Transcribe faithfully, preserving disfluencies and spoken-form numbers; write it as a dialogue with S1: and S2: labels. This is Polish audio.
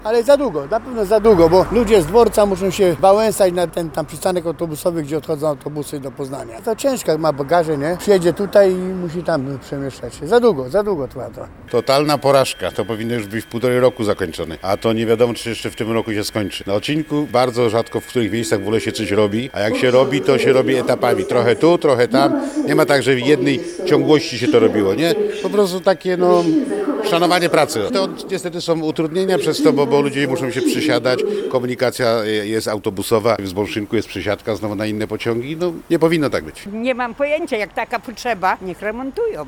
S1: Ale za długo, na pewno za długo, bo ludzie z dworca muszą się wałęsać na ten tam przystanek autobusowy, gdzie odchodzą autobusy do Poznania. To ciężko, jak ma bagaże, nie? Przyjedzie tutaj i musi tam przemieszczać się. Za długo, za długo trwa to.
S2: Totalna porażka. To powinno już być w półtorej roku zakończone. A to nie wiadomo, czy jeszcze w tym roku się skończy. Na odcinku bardzo rzadko w których miejscach w ogóle się coś robi, a jak się robi, to się robi etapami. Trochę tu, trochę tam. Nie ma tak, że w jednej ciągłości się to robiło, nie? Po prostu takie, no, szanowanie pracy. To niestety są utrudnienia przez to, bo, bo ludzie muszą się przysiadać. Komunikacja jest autobusowa. W Zbolszynku jest przysiadka znowu na inne pociągi. No, nie powinno tak być.
S3: Nie mam pojęcia, jak taka potrzeba, niech remontują.